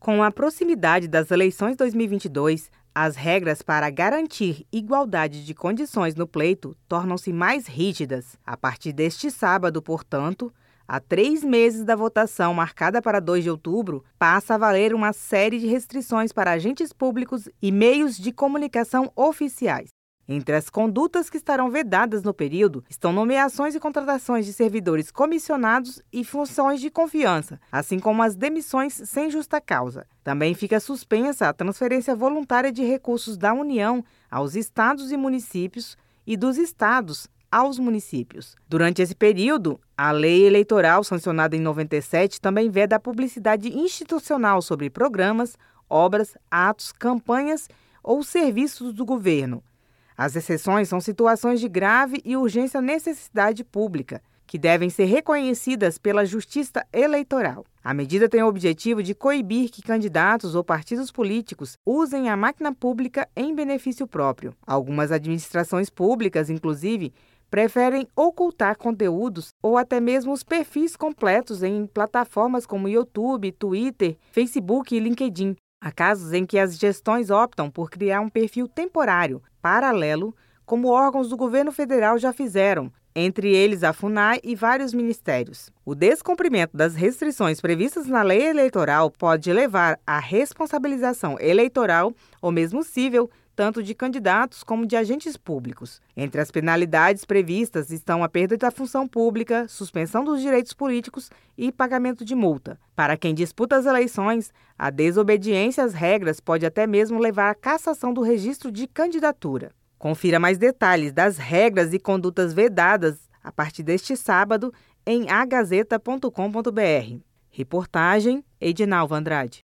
Com a proximidade das eleições 2022, as regras para garantir igualdade de condições no pleito tornam-se mais rígidas. A partir deste sábado, portanto, há 3 meses da votação marcada para 2 de outubro, passa a valer uma série de restrições para agentes públicos e meios de comunicação oficiais. Entre as condutas que estarão vedadas no período estão nomeações e contratações de servidores comissionados e funções de confiança, assim como as demissões sem justa causa. Também fica suspensa a transferência voluntária de recursos da União aos estados e municípios e dos estados aos municípios. Durante esse período, a lei eleitoral, sancionada em 97, também veda a publicidade institucional sobre programas, obras, atos, campanhas ou serviços do governo. As exceções são situações de grave e urgente necessidade pública, que devem ser reconhecidas pela Justiça Eleitoral. A medida tem o objetivo de coibir que candidatos ou partidos políticos usem a máquina pública em benefício próprio. Algumas administrações públicas, inclusive, preferem ocultar conteúdos ou até mesmo os perfis completos em plataformas como YouTube, Twitter, Facebook e LinkedIn. Há casos em que as gestões optam por criar um perfil temporário, paralelo, como órgãos do governo federal já fizeram, entre eles a FUNAI e vários ministérios. O descumprimento das restrições previstas na lei eleitoral pode levar à responsabilização eleitoral ou mesmo cível, tanto de candidatos como de agentes públicos. Entre as penalidades previstas estão a perda da função pública, suspensão dos direitos políticos e pagamento de multa. Para quem disputa as eleições, a desobediência às regras pode até mesmo levar à cassação do registro de candidatura. Confira mais detalhes das regras e condutas vedadas a partir deste sábado em agazeta.com.br. Reportagem Edinalva Andrade.